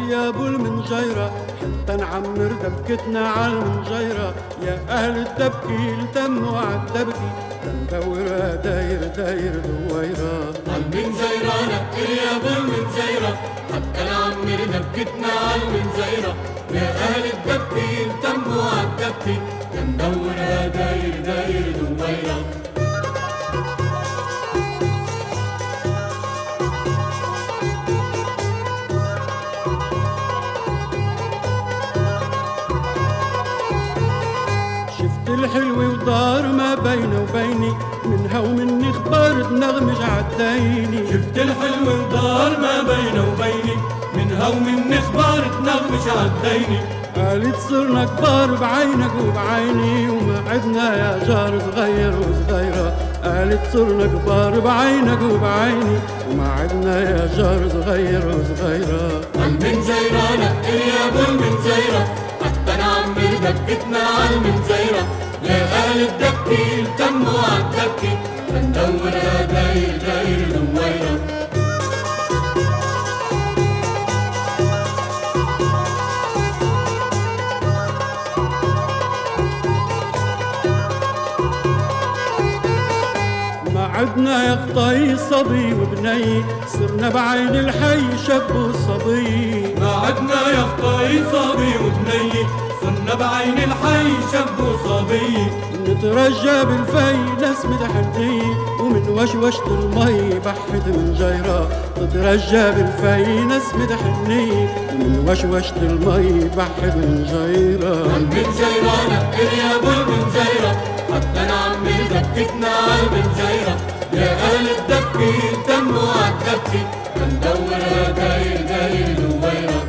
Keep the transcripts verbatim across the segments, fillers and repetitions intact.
يا ابو المنجيرة حتى نعمر دبكتنا على المنجيرة. يا اهل الدبكي التموا عالدبكي تندورها داير داير دويرة. عالمنجيرة نقر يا ابو المنجيرة حتى نعمر دبكتنا عالمنجيرة. يا اهل الدبكي التموا عالدبكي تندورها داير داير دويرة. الحلوة ودار ما بينه وبيني منها ومني اخبار تنغمج عالديني. شفت الحلوة ودار ما بينه وبيني منها ومني اخبار تنغمج عالديني. قالت صرنا كبار بعينك وبعيني وما عدنا يا جار صغير وصغيرة. قالت صرنا كبار بعينك وبعيني وما عدنا يا جار صغير وصغيرة. عالمنجيرة نقر يا ابو المنجيرة حتى نعمر دبكتنا عالمنجيرة. يا اهل الدبكي التموا عالدبكي تندورها داير داير دويرة. عدنا يا خطاي صبي وبني صرنا بعين الحي شب وصبي. ما عدنا يا خطاي صبي وبني صرنا بعين الحي شب وصبي. نترجى بالفي نسمة حدي ومن وشوشة المي بحد من جيرة. نترجى بالفي نسمة حني ومن وشوشة المي بحد من جيرة. عالمنجيرة نقر يا ابو المنجيرة حتى نعمر دبكتنا عالمنجيرة. يا اهل الدبكي التموا عالدبكي تندورها داير داير دويرة.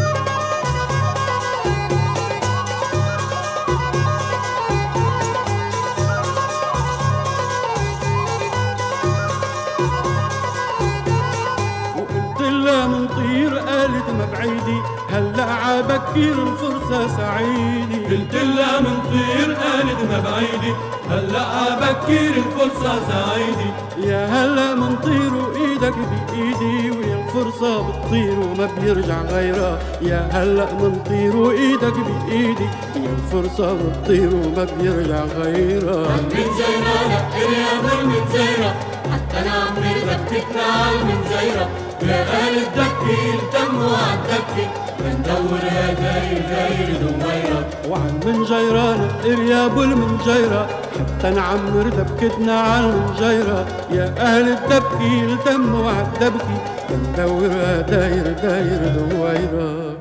وقلت لها منطير قالت ما بعيدي هلا عبكير الفرصة سعيدي. قلت لها منطير قالت ما بعيدي هلا عبكير الفرصة سعيدي. يا هلا منطير وايدك بايدي ويا الفرصة بتطير وما بيرجع غيرها. يا هلا منطير وايدك بايدي ويا الفرصة بتطير وما بيرجع غيرها. عالمنجيرة نقر يا ابو المنجيرة حتى نعمر دبكتنا عالمنجيرة. يا اهل الدبكي التموا عالدبكي تندورها داير داير دويرة. وعالمنجيرة نقر يا ابو المنجيرة حتى نعمر دبكتنا عالمنجيرة. يا اهل الدبكي التموا عالدبكي تندورها داير داير دويرة.